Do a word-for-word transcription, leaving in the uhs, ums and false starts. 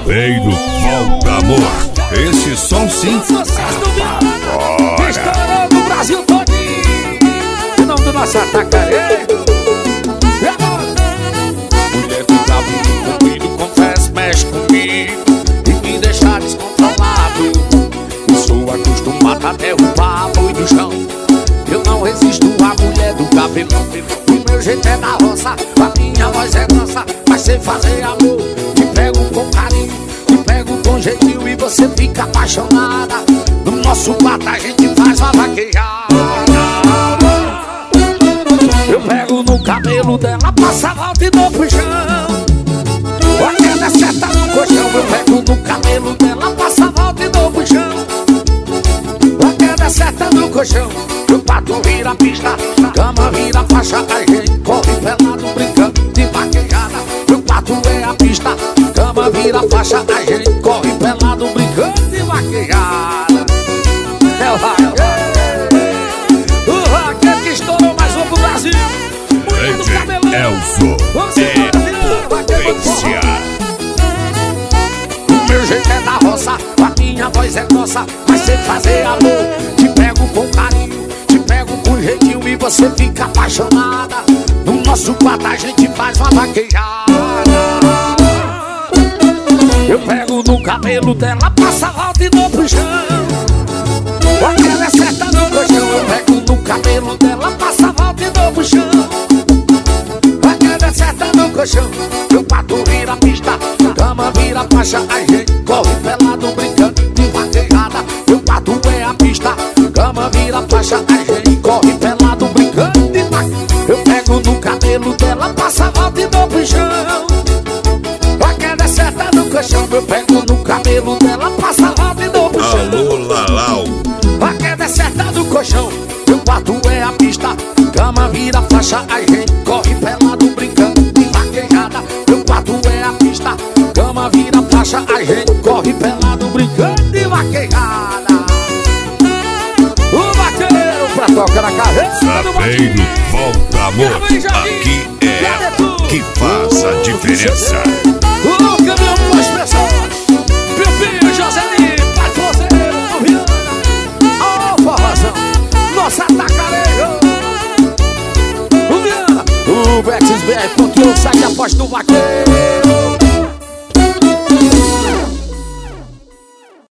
Sapeiro, volta amor. Esse som sim. Bora. Estourou no Brasil todinho. Em nome do nosso Atacaré. E agora? Mulher do cabelo comprido, confesso, mexe comigo e me deixa descontrolado. Eu sou acostumado a derrubar boi do chão. Eu não resisto à mulher do cabelo. O meu jeito é da roça, a minha voz é grossa. Mas sem fazer amor, te pego com carinho, te pego com jeitinho e você fica apaixonada. No nosso quarto a gente faz uma vaquejada. Eu pego no cabelo dela, passa a volta e dou pro chão. A queda é certa no colchão. Eu pego no cabelo dela, passa a volta e dou pro chão. A queda é certa no colchão. O pato vira pista, cama vira faixa. A gente corre pelado brincando de vaquejada. O pato é a pista, cama vira faixa. A gente corre pelado brincando de vaquejada. É o raio, o raquete que estourou mais um pro Brasil. Mulher do cabelão, Elzo é potência. O meu jeito é da roça, a minha voz é grossa. Mas sem fazer amor, te pego com carinho, te pego com jeitinho e você fica apaixonada. No nosso quarto a gente faz uma vaquejada. Eu pego no cabelo dela, passa a volta e dou pro chão. Aquela é certa no colchão. Eu pego no cabelo dela, passa a volta e dou pro chão. Aquela é certa no colchão. O pato vira pista, cama vira faixa. A gente corre pelado brincando de vaquejada. O pato é a pista, cama vira faixa. A gente corre pelado brincando de vaquejada. Eu pego no cabelo dela, passa a volta e dou pro chão. Aquela é certa no colchão. Eu pego no cabelo dela, passa a volta e dou pro chão. Alô, Lalau. A queda é certa do colchão. Meu quarto é a pista, cama vira faixa. A gente corre pelado brincando de vaquejada. Meu quarto é a pista, cama vira faixa. A gente corre pelado brincando de vaquejada. O vaqueiro pra tocar na cabeça do Sapeiro, volta amor. Aqui é que faz a diferença. O caminhão com as pessoas. Meu filho Joselito, vai com você, Viana. Ó, forrozão, nossa Atacarejo. O Viana, o Bexis B R ponto um, sai a voz do vaqueiro.